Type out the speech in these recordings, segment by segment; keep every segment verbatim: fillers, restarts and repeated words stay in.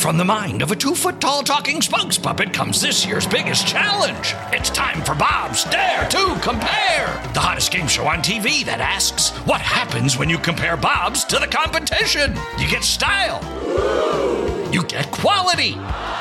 From the mind of a two-foot-tall talking spokes puppet comes this year's biggest challenge. It's time for Bob's Dare to Compare, the hottest game show on T V that asks, what happens when you compare Bobs to the competition? You get style. You get quality.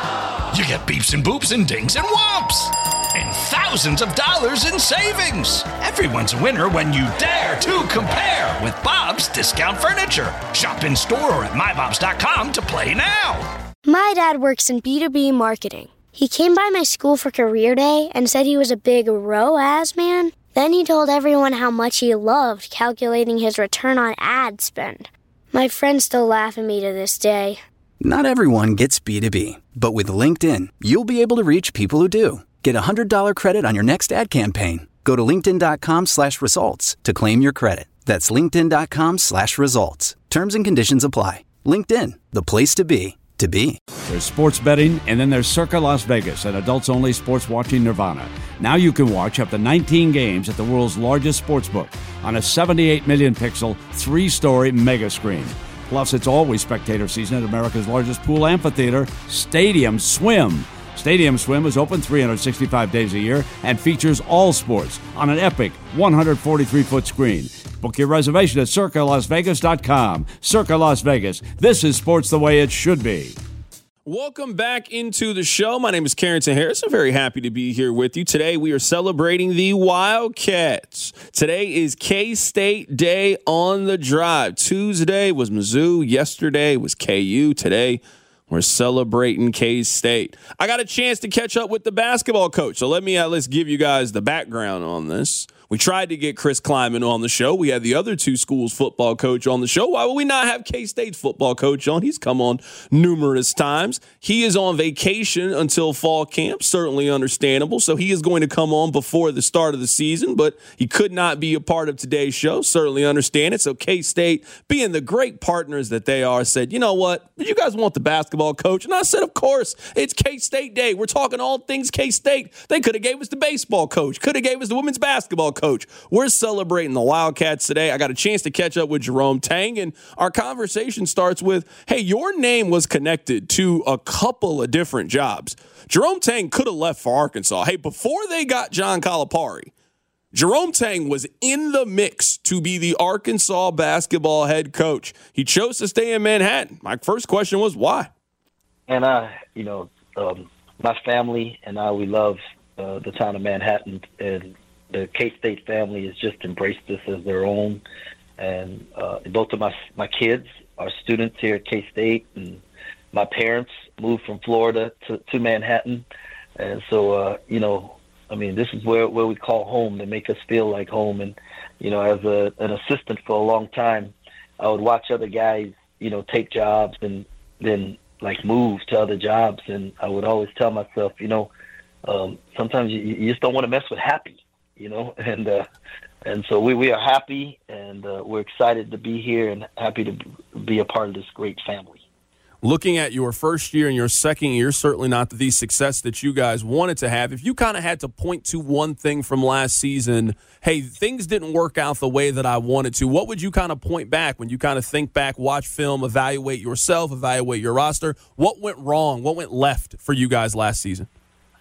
You get beeps and boops and dings and whomps. And thousands of dollars in savings. Everyone's a winner when you dare to compare with Bob's Discount Furniture. Shop in store or at my bobs dot com to play now. My dad works in B two B marketing. He came by my school for career day and said he was a big R O A S man. Then he told everyone how much he loved calculating his return on ad spend. My friends still laugh at me to this day. Not everyone gets B two B, but with LinkedIn, you'll be able to reach people who do. Get a one hundred dollars credit on your next ad campaign. Go to linkedin.com slash results to claim your credit. That's linkedin.com slash results. Terms and conditions apply. LinkedIn, the place to be, to be. There's sports betting, and then there's Circa Las Vegas, an adults-only sports watching nirvana. Now you can watch up to nineteen games at the world's largest sportsbook on a seventy-eight million pixel, three-story mega screen. Plus, it's always spectator season at America's largest pool amphitheater, Stadium Swim. Stadium Swim is open three hundred sixty-five days a year and features all sports on an epic one hundred forty-three foot screen. Book your reservation at circa las vegas dot com. Circa Las Vegas. This is sports the way it should be. Welcome back into the show. My name is Carrington Harris. I'm very happy to be here with you. Today we are celebrating the Wildcats. Today is K-State Day on the Drive. Tuesday was Mizzou. Yesterday was K U. Today we're celebrating K-State. I got a chance to catch up with the basketball coach, so let me uh, let's give you guys the background on this. We tried to get Chris Kleiman on the show. We had the other two schools' football coach on the show. Why would we not have K-State's football coach on? He's come on numerous times. He is on vacation until fall camp, certainly understandable. So he is going to come on before the start of the season, but he could not be a part of today's show. Certainly understand it. So K-State, being the great partners that they are, said, you know what? You guys want the basketball coach? And I said, of course, it's K-State Day. We're talking all things K-State. They could have gave us the baseball coach, could have gave us the women's basketball coach. We're celebrating the Wildcats today. I got a chance to catch up with Jerome Tang, and our conversation starts with, hey, your name was connected to a couple of different jobs. Jerome Tang could have left for Arkansas. Hey, before they got John Calipari, Jerome Tang was in the mix to be the Arkansas basketball head coach. He chose to stay in Manhattan. My first question was, why? And I, you know, um, my family and I, we love uh, the town of Manhattan, and the K-State family has just embraced this as their own. And uh, both of my my kids are students here at K-State, and my parents moved from Florida to, to Manhattan. And so, uh, you know, I mean, this is where, where we call home. They make us feel like home. And, you know, as a, an assistant for a long time, I would watch other guys, you know, take jobs and then, like, move to other jobs. And I would always tell myself, you know, um, sometimes you, you just don't want to mess with happy. You know, and uh, and so we, we are happy, and uh, we're excited to be here and happy to be a part of this great family. Looking at your first year and your second year, certainly not the success that you guys wanted to have. If you kind of had to point to one thing from last season, hey, things didn't work out the way that I wanted to, what would you kind of point back when you kind of think back, watch film, evaluate yourself, evaluate your roster? What went wrong? What went left for you guys last season?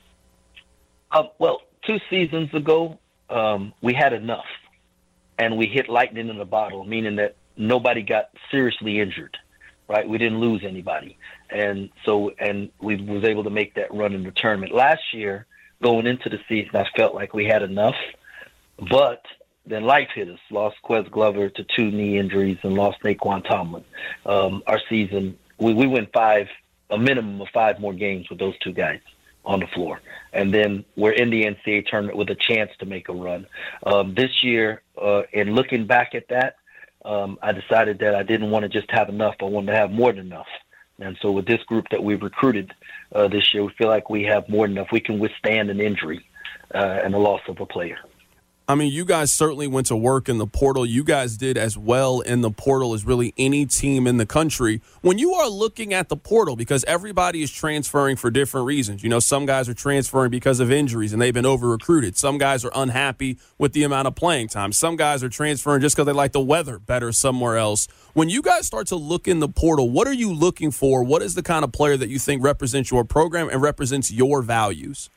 Um, well, two seasons ago, Um, we had enough, and we hit lightning in a bottle, meaning that nobody got seriously injured, right? We didn't lose anybody. And so, and we was able to make that run in the tournament. Last year, going into the season, I felt like we had enough, but then life hit us. Lost Quez Glover to two knee injuries and lost Naquan Tomlin. Um, our season, we, we went five, a minimum of five more games with those two guys on the floor. And then we're in the N C double A tournament with a chance to make a run. Um, this year, uh, and looking back at that, um, I decided that I didn't want to just have enough. I wanted to have more than enough. And so with this group that we've recruited uh, this year, we feel like we have more than enough. We can withstand an injury uh, and the loss of a player. I mean, you guys certainly went to work in the portal. You guys did as well in the portal as really any team in the country. When you are looking at the portal, because everybody is transferring for different reasons. You know, some guys are transferring because of injuries and they've been over-recruited. Some guys are unhappy with the amount of playing time. Some guys are transferring just because they like the weather better somewhere else. When you guys start to look in the portal, what are you looking for? What is the kind of player that you think represents your program and represents your values?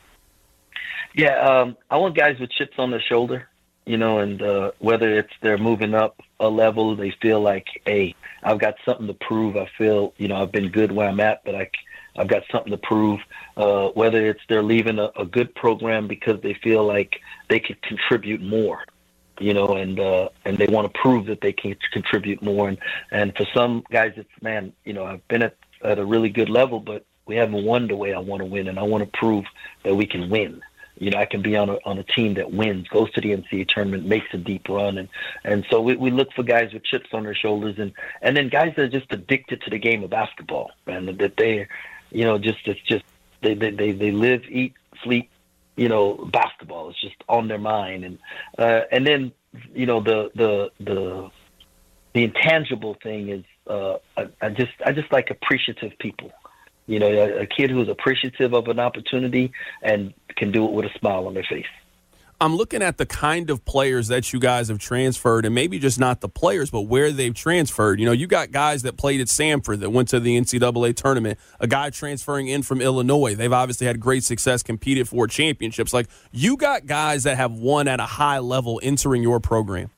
Yeah, um, I want guys with chips on their shoulder, you know, and uh, whether it's they're moving up a level, they feel like, hey, I've got something to prove. I feel, you know, I've been good where I'm at, but I, I've got something to prove. Uh, whether it's they're leaving a, a good program because they feel like they could contribute more, you know, and uh, and they want to prove that they can contribute more. And, and for some guys, it's, man, you know, I've been at, at a really good level, but we haven't won the way I want to win, and I want to prove that we can win. You know, I can be on a on a team that wins, goes to the N C A A tournament, makes a deep run, and and so we, we look for guys with chips on their shoulders, and, and then guys that are just addicted to the game of basketball, and that they, you know, just it's just they they they, they live, eat, sleep, you know, basketball. It's just on their mind, and uh, and then you know the the the the intangible thing is uh, I, I just I just like appreciative people. You know, a, a kid who's appreciative of an opportunity and can do it with a smile on their face. I'm looking at the kind of players that you guys have transferred, and maybe just not the players, but where they've transferred. You know, you got guys that played at Samford that went to the N C double A tournament, a guy transferring in from Illinois. They've obviously had great success, competed for championships. Like, you got guys that have won at a high level entering your program.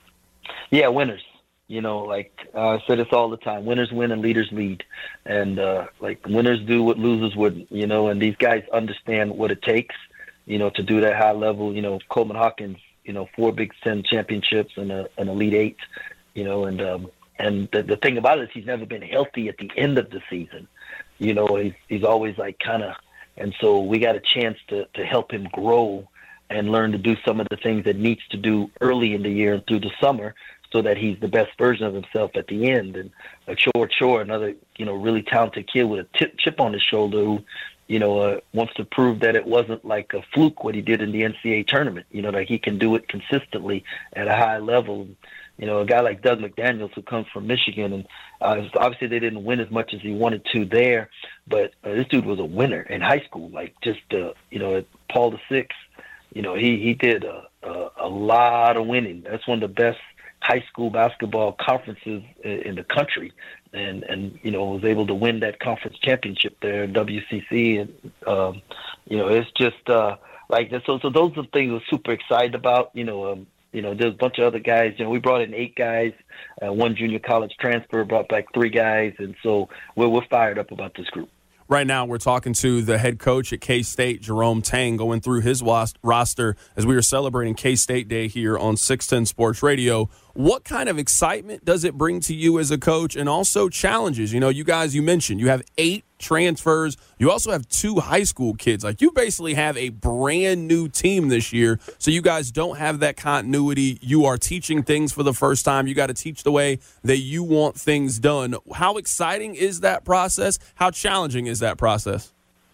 Yeah, winners. You know, like uh, I say this all the time, winners win and leaders lead. And, uh, like, winners do what losers wouldn't, you know, and these guys understand what it takes, you know, to do that high level. You know, Coleman Hawkins, you know, four Big Ten championships and a, an Elite Eight, you know, and um, and the, the thing about it is he's never been healthy at the end of the season. You know, he's, he's always, like, kind of – and so we got a chance to, to help him grow and learn to do some of the things that needs to do early in the year and through the summer, so that he's the best version of himself at the end. And uh, Chor Chor, another, you know, really talented kid with a tip, chip on his shoulder who, you know, uh, wants to prove that it wasn't like a fluke what he did in the N C A A tournament, you know, that he can do it consistently at a high level. You know, a guy like Doug McDaniels who comes from Michigan, and uh, obviously they didn't win as much as he wanted to there, but uh, this dude was a winner in high school, like just, uh, you know, at Paul the Sixth, you know, he, he did a, a, a lot of winning. That's one of the best high school basketball conferences in the country, and and you know was able to win that conference championship there in W C C, and um, you know it's just uh, like that. So so those are the things we're super excited about. You know, um, you know there's a bunch of other guys. You know, we brought in eight guys, uh, one junior college transfer, brought back three guys, and so we're we're fired up about this group. Right now, we're talking to the head coach at K-State, Jerome Tang, going through his roster as we are celebrating K-State Day here on six ten Sports Radio. What kind of excitement does it bring to you as a coach, and also challenges? You know, you guys, you mentioned you have eight transfers. You also have two high school kids. Like, you basically have a brand new team this year, so you guys don't have that continuity. You are teaching things for the first time. You got to teach the way that you want things done. How exciting is that process? How challenging is that process?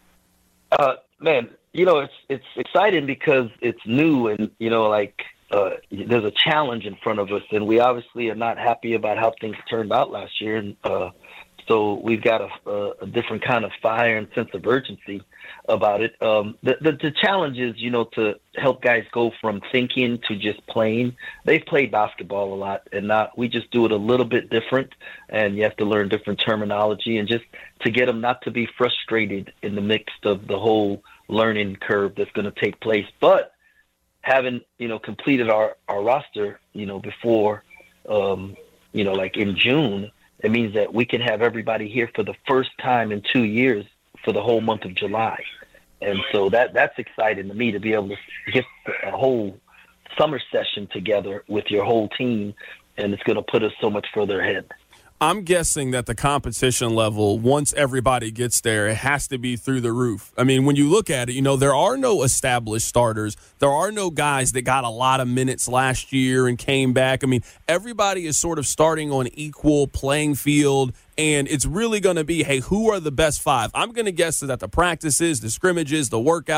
Uh, man, you know, it's it's exciting because it's new, and, you know, like, Uh, there's a challenge in front of us, and we obviously are not happy about how things turned out last year. And uh, so we've got a, a different kind of fire and sense of urgency about it. Um, the, the, the challenge is, you know, to help guys go from thinking to just playing. They've played basketball a lot, and not we just do it a little bit different, and you have to learn different terminology, and just to get them not to be frustrated in the midst of the whole learning curve that's going to take place. But having, you know, completed our, our roster, you know, before, um, you know, like in June, it means that we can have everybody here for the first time in two years for the whole month of July. And so that that's exciting to me, to be able to get a whole summer session together with your whole team, and it's going to put us so much further ahead. I'm guessing that the competition level, once everybody gets there, it has to be through the roof. I mean, when you look at it, you know, there are no established starters. There are no guys that got a lot of minutes last year and came back. I mean, everybody is sort of starting on equal playing field, and it's really going to be, hey, who are the best five? I'm going to guess that the practices, the scrimmages, the workouts,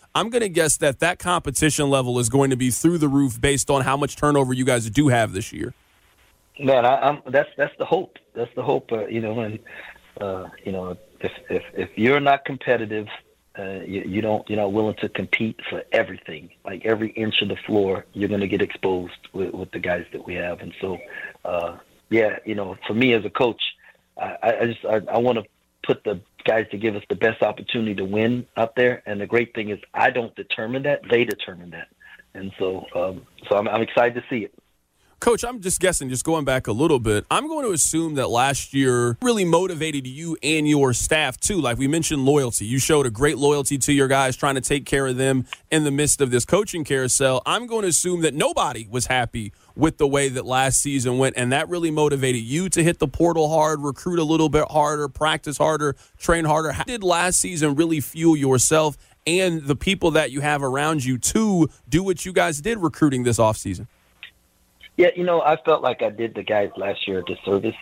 I'm going to guess that that competition level is going to be through the roof based on how much turnover you guys do have this year. Man, I, I'm, that's that's the hope. That's the hope. Uh, you know, and uh, you know, if if if you're not competitive, uh, you, you don't you're not willing to compete for everything. Like every inch of the floor, you're going to get exposed with, with the guys that we have. And so, uh, yeah, you know, for me as a coach, I, I just I, I want to put the guys to give us the best opportunity to win out there. And the great thing is, I don't determine that; they determine that. And so, um, so I'm, I'm excited to see it. Coach, I'm just guessing, just going back a little bit, I'm going to assume that last year really motivated you and your staff, too. Like we mentioned, loyalty. You showed a great loyalty to your guys, trying to take care of them in the midst of this coaching carousel. I'm going to assume that nobody was happy with the way that last season went, and that really motivated you to hit the portal hard, recruit a little bit harder, practice harder, train harder. How did last season really fuel yourself and the people that you have around you to do what you guys did recruiting this offseason? Yeah, you know, I felt like I did the guys last year a disservice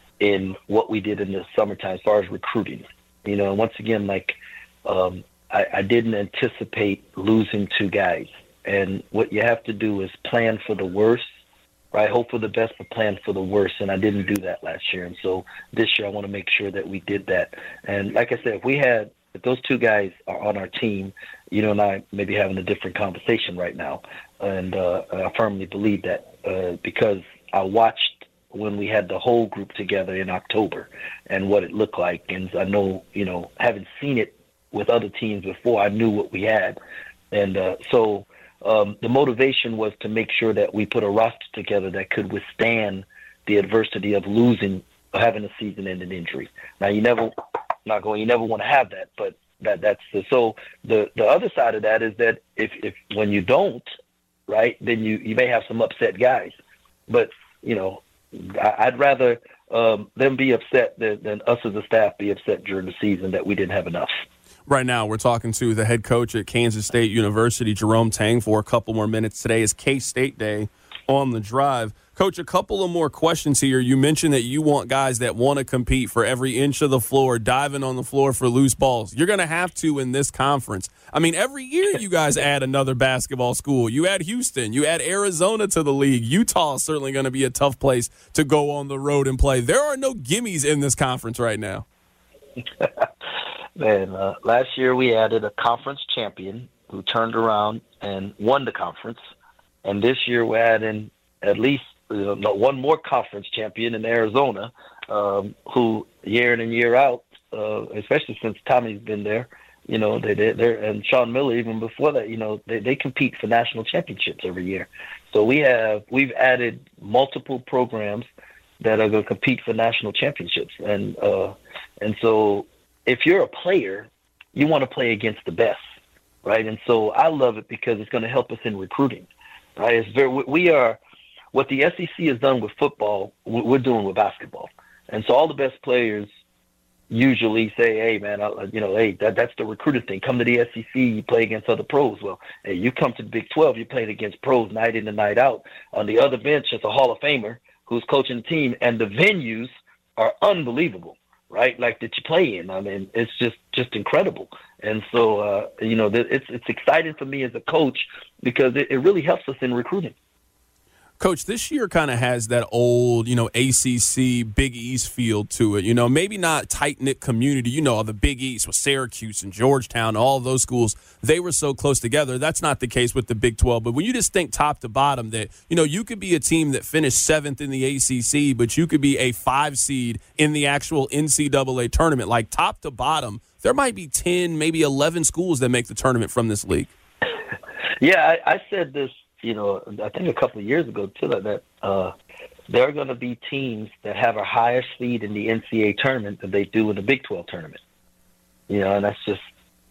in what we did in the summertime as far as recruiting. You know, once again, like um, I, I didn't anticipate losing two guys. And what you have to do is plan for the worst, right? Hope for the best, but plan for the worst. And I didn't do that last year. And so this year I want to make sure that we did that. And like I said, if we had if those two guys are on our team, you know, and I may be having a different conversation right now. And uh, I firmly believe that uh, because I watched when we had the whole group together in October and what it looked like. And I know, you know, having seen it with other teams before, I knew what we had. And uh, so um, the motivation was to make sure that we put a roster together that could withstand the adversity of losing, having a season-ending injury. Now, you never... Not going. You never want to have that, but that that's the, so. The the other side of that is that if if when you don't, right, then you you may have some upset guys. But you know, I, I'd rather um, them be upset than, than us as a staff be upset during the season that we didn't have enough. Right now, we're talking to the head coach at Kansas State University, Jerome Tang, for a couple more minutes. Today is K-State Day on the Drive. Coach, a couple of more questions here. You mentioned that you want guys that want to compete for every inch of the floor, diving on the floor for loose balls. You're going to have to in this conference. I mean, every year you guys add another basketball school. You add Houston. You add Arizona to the league. Utah is certainly going to be a tough place to go on the road and play. There are no gimmies in this conference right now. Man, uh, last year we added a conference champion who turned around and won the conference. And this year we're adding at least you know, one more conference champion in Arizona, um, who year in and year out, uh, especially since Tommy's been there, you know, they they and Sean Miller even before that, you know, they they compete for national championships every year. So we have we've added multiple programs that are going to compete for national championships, and uh, and so if you're a player, you want to play against the best, right? And so I love it because it's going to help us in recruiting, right? It's very we are. What the S E C has done with football, we're doing with basketball. And so all the best players usually say, hey, man, I, you know, hey, that, that's the recruiting thing. Come to the S E C, you play against other pros. Well, hey, you come to the Big twelve, you're playing against pros night in and night out. On the other bench, it's a Hall of Famer who's coaching the team, and the venues are unbelievable, right, like that you play in. I mean, it's just, just incredible. And so, uh, you know, it's, it's exciting for me as a coach because it, it really helps us in recruiting. Coach, this year kind of has that old, you know, A C C, Big East feel to it. You know, maybe not tight-knit community. You know, the Big East with Syracuse and Georgetown, all those schools, they were so close together. That's not the case with the Big twelve. But when you just think top to bottom that, you know, you could be a team that finished seventh in the A C C, but you could be a five seed in the actual N C double A tournament. Like top to bottom, there might be ten, maybe eleven schools that make the tournament from this league. Yeah, I, I said this. You know, I think a couple of years ago, too, that uh, there are going to be teams that have a higher seed in the N C double A tournament than they do in the Big twelve tournament. You know, and that's just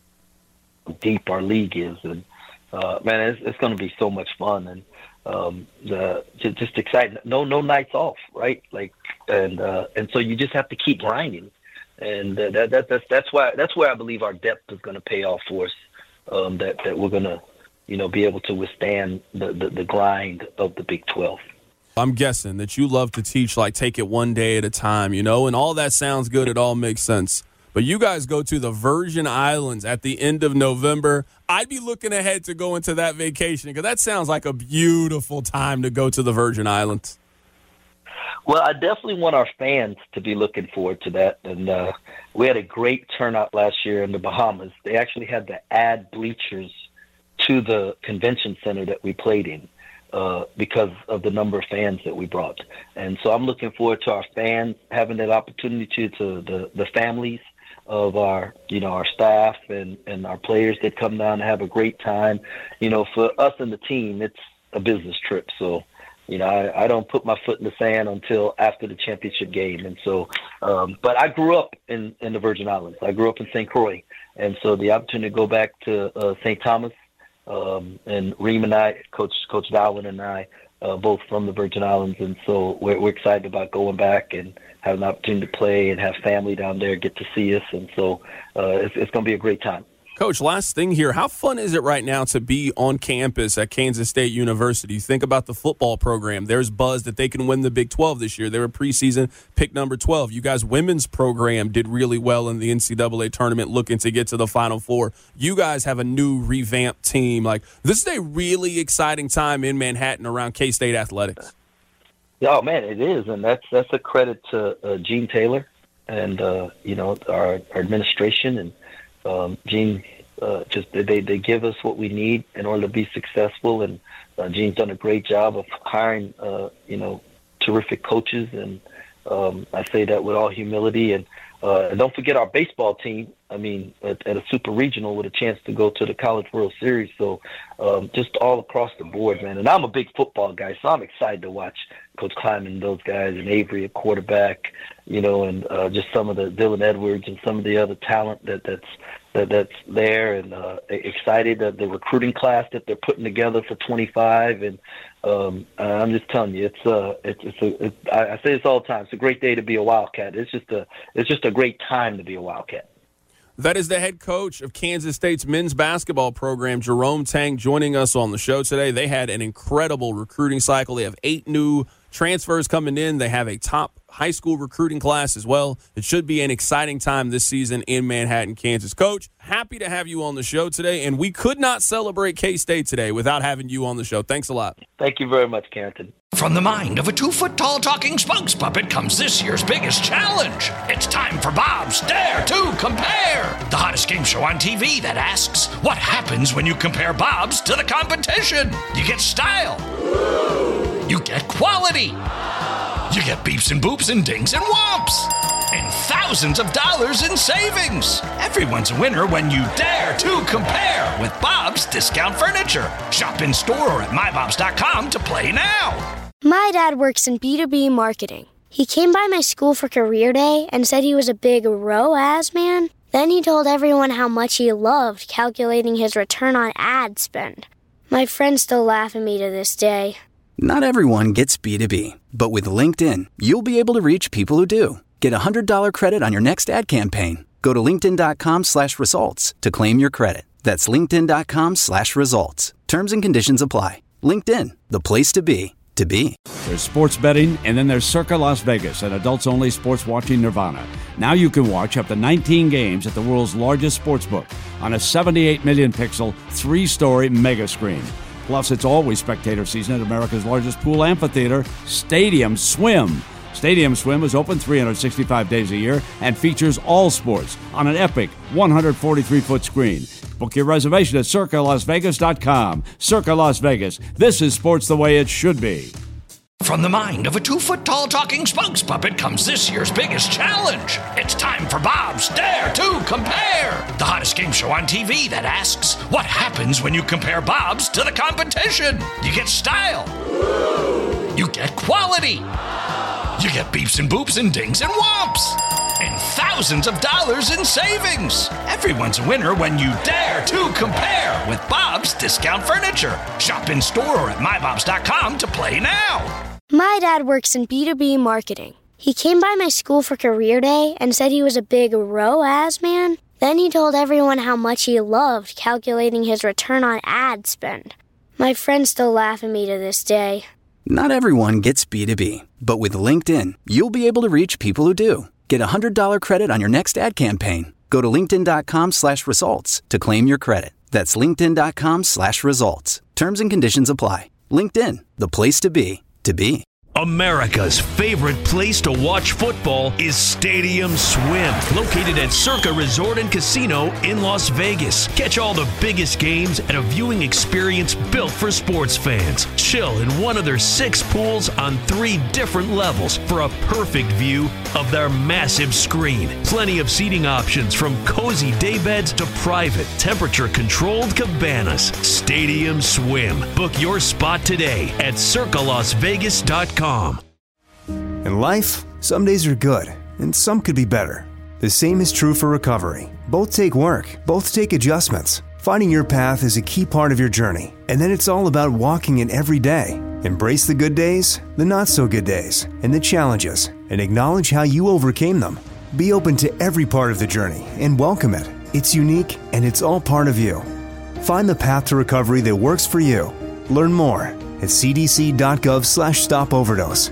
how deep our league is. And, uh, man, it's, it's going to be so much fun and um, the, just, just exciting. No no nights off, right? Like, and uh, and so you just have to keep grinding. And uh, that, that that's that's why that's where I believe our depth is going to pay off for us, um, that, that we're going to, you know, be able to withstand the, the, the grind of the Big twelve. I'm guessing that you love to teach, like, take it one day at a time, you know, and all that sounds good. It all makes sense. but you guys go to the Virgin Islands at the end of November. I'd be looking ahead to go into that vacation because that sounds like a beautiful time to go to the Virgin Islands. Well, I definitely want our fans to be looking forward to that. And uh, we had a great turnout last year in the Bahamas. They actually had to add bleachers to the convention center that we played in uh, because of the number of fans that we brought. And so I'm looking forward to our fans having that opportunity to, to the, the families of our, you know, our staff and, and our players that come down to have a great time. You know, for us and the team, it's a business trip. So, You know, I, I don't put my foot in the sand until after the championship game. And so, um, but I grew up in, in the Virgin Islands. I grew up in Saint Croix. And so the opportunity to go back to uh, Saint Thomas, um, and Reem and I, Coach Coach Darwin and I, uh, both from the Virgin Islands. And so we're, we're excited about going back and having an opportunity to play and have family down there get to see us. And so uh, it's, it's going to be a great time. Coach, last thing here. How fun is it right now to be on campus at Kansas State University? You think about the football program. There's buzz that they can win the Big twelve this year. They were preseason pick number twelve. You guys' women's program did really well in the N C double A tournament looking to get to the Final Four. You guys have a new revamped team. Like, this is a really exciting time in Manhattan around K-State athletics. Oh, man, it is. And that's that's a credit to uh, Gene Taylor and, uh, you know, our, our administration and Um, Gene, uh, just they, they give us what we need in order to be successful, and uh, Gene's done a great job of hiring, uh, you know, terrific coaches, and um, I say that with all humility. And, uh, and don't forget our baseball team. I mean, at, at a super regional with a chance to go to the College World Series. So um, just all across the board, man. And I'm a big football guy, so I'm excited to watch Coach Kleiman and those guys, and Avery at quarterback, you know, and uh, just some of the Dylan Edwards and some of the other talent that that's that that's there, and uh, excited that the recruiting class that they're putting together for twenty-five. And um, I'm just telling you, it's uh, it's, it's a, it's, I, I say this all the time. It's a great day to be a Wildcat. It's just a it's just a great time to be a Wildcat. That is the head coach of Kansas State's men's basketball program, Jerome Tang, joining us on the show today. They had an incredible recruiting cycle. They have eight new transfers coming in. They have a top high school recruiting class as well. It should be an exciting time this season in Manhattan, Kansas. Coach, happy to have you on the show today, and we could not celebrate K-State today without having you on the show. Thanks a lot. Thank you very much, Carrington. From the mind of a two-foot-tall talking spokes puppet comes this year's biggest challenge. It's time for Bob's Dare to Compare, the hottest game show on T V that asks, what happens when you compare Bob's to the competition? You get style. You get quality. You get beeps and boops and dings and whomps. And thousands of dollars in savings. Everyone's a winner when you dare to compare with Bob's Discount Furniture. Shop in store or at my bobs dot com to play now. My dad works in B two B marketing. He came by my school for career day and said he was a big R O A S man. Then he told everyone how much he loved calculating his return on ad spend. My friends still laugh at me to this day. Not everyone gets B two B, but with LinkedIn, you'll be able to reach people who do. Get a one hundred dollars credit on your next ad campaign. Go to linkedin.com slash results to claim your credit. That's linkedin.com slash results. Terms and conditions apply. LinkedIn, the place to be, to be. There's sports betting, and then there's Circa Las Vegas, an adults-only sports watching nirvana. Now you can watch up to nineteen games at the world's largest sportsbook on a seventy-eight million pixel, three-story mega screen. Plus, it's always spectator season at America's largest pool amphitheater, Stadium Swim. Stadium Swim is open three hundred sixty-five days a year and features all sports on an epic one hundred forty-three foot screen. Book your reservation at circa las vegas dot com. Circa Las Vegas. This is sports the way it should be. From the mind of a two-foot-tall talking spokes puppet comes this year's biggest challenge. It's time for Bob's Dare to Compare, the hottest game show on T V that asks, what happens when you compare Bob's to the competition? You get style. You get quality. You get beeps and boops and dings and whomps. And thousands of dollars in savings. Everyone's a winner when you dare to compare with Bob's Discount Furniture. Shop in store or at my bobs dot com to play now. My dad works in B two B marketing. He came by my school for career day and said he was a big R O A S man. Then he told everyone how much he loved calculating his return on ad spend. My friends still laugh at me to this day. Not everyone gets B two B, but with LinkedIn, you'll be able to reach people who do. Get a one hundred dollars credit on your next ad campaign. Go to linkedin.com slash results to claim your credit. That's linkedin.com slash results. Terms and conditions apply. LinkedIn, the place to be, to be. America's favorite place to watch football is Stadium Swim, located at Circa Resort and Casino in Las Vegas. Catch all the biggest games at a viewing experience built for sports fans. Chill in one of their six pools on three different levels for a perfect view of their massive screen. Plenty of seating options from cozy daybeds to private, temperature-controlled cabanas. Stadium Swim. Book your spot today at circa las vegas dot com. In life, some days are good, and some could be better. The same is true for recovery. Both take work, both take adjustments. Finding your path is a key part of your journey, and then it's all about walking it every day. Embrace the good days, the not-so-good days, and the challenges, and acknowledge how you overcame them. Be open to every part of the journey and welcome it. It's unique, and it's all part of you. Find the path to recovery that works for you. Learn more at c d c dot gov slash stop overdose.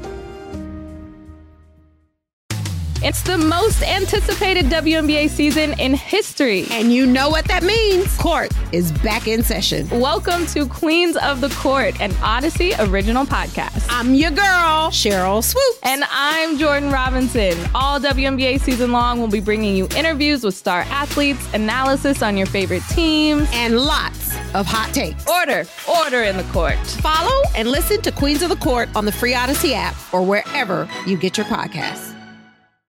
It's the most anticipated W N B A season in history. And you know what that means. Court is back in session. Welcome to Queens of the Court, an Odyssey original podcast. I'm your girl, Cheryl Swoops. And I'm Jordan Robinson. All W N B A season long, we'll be bringing you interviews with star athletes, analysis on your favorite teams, and lots of hot takes. Order, order in the court. Follow and listen to Queens of the Court on the free Odyssey app or wherever you get your podcasts.